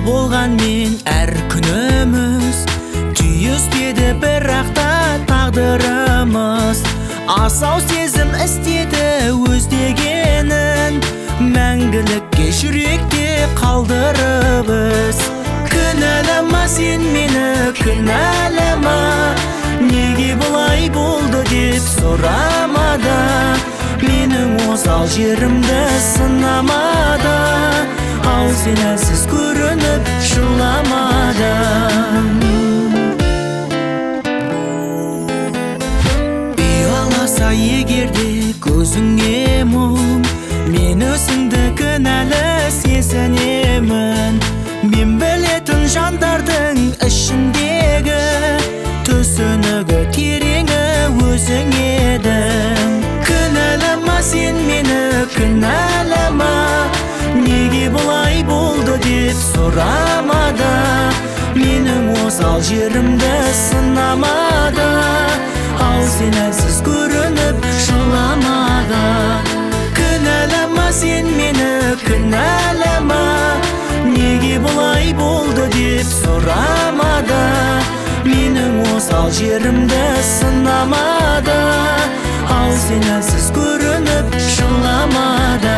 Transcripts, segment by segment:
болғанмен әр күніміз түйіспеді, бірақ та тағдырымыз. Асау сезім істеді өз дегенін, мәңгілікке жүректе қалдырып біз. Кінәлама сен мені, кінәлама, неге бұлай болды деп сұрамада. Менің осал жерімді сынамада, ал сен әлсіз көрініп жыламада. Ұяласа егерде көзіңе мұң, мен өзіңді кінәлі сезінемін. Мен білетін жандардың ішіндегі түсінігі тереңі өзің едің. Кінәлама сен мені, кінәлама, неге бұлай болды деп сұрамада. Менің осал жерімді сынамада, ал сен әлсіз көрініп жыламада. Кінәлама сен мені, кінәлама, неге бұлай болды деп сұрамада. Менің осал жерімді сынамада, ал сен әлсіз көрініп жыламада.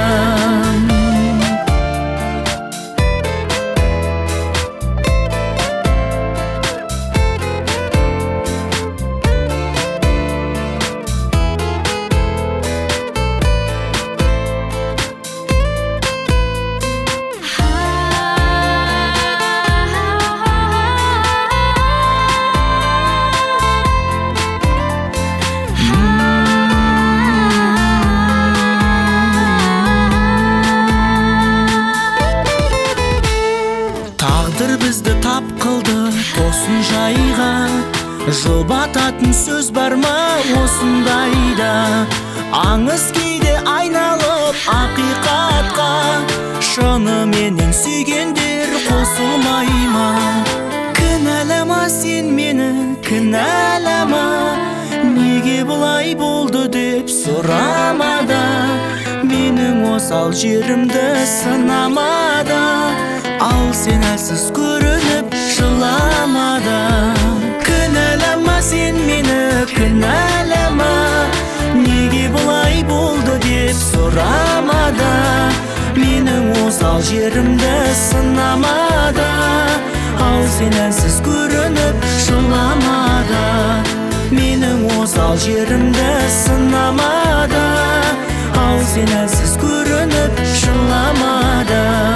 Тағдыр бізді тап қылды тосын жайға, жұбататын сөз бар ма осындайда? Аңыз кейде айналып ақиқатқа, шыныменен сүйгендер қосылмай ма? Кінәлама сен мені, кінәлама, неге бұлай болды деп сұрамада. Менің осал жерімді сынамада, ал сен әлсіз көрініп жыламада. Кінәлама сен мені, кінәлама, неге бұлай болды деп сұрамада. Менің осал жерімді сынамада, ал сен әлсіз көрініп жыламада. Менің осал жерімді сынамада, ал сен әлсіз көрініп жыламада.